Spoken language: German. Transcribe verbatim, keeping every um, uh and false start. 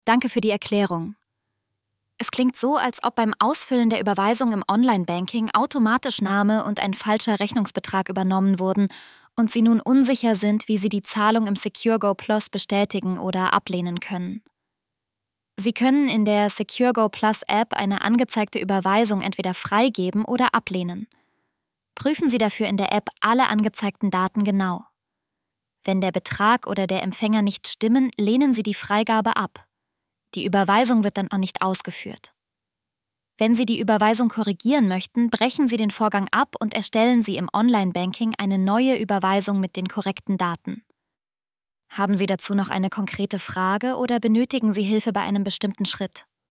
Danke für die Erklärung. Es klingt so, als ob beim Ausfüllen der Überweisung im Online-Banking automatisch Name und ein falscher Rechnungsbetrag übernommen wurden und Sie nun unsicher sind, wie Sie die Zahlung im SecureGo Plus bestätigen oder ablehnen können. Sie können in der SecureGo Plus App eine angezeigte Überweisung entweder freigeben oder ablehnen. Prüfen Sie dafür in der App alle angezeigten Daten genau. Wenn der Betrag oder der Empfänger nicht stimmen, lehnen Sie die Freigabe ab. Die Überweisung wird dann auch nicht ausgeführt. Wenn Sie die Überweisung korrigieren möchten, brechen Sie den Vorgang ab und erstellen Sie im Online-Banking eine neue Überweisung mit den korrekten Daten. Haben Sie dazu noch eine konkrete Frage oder benötigen Sie Hilfe bei einem bestimmten Schritt?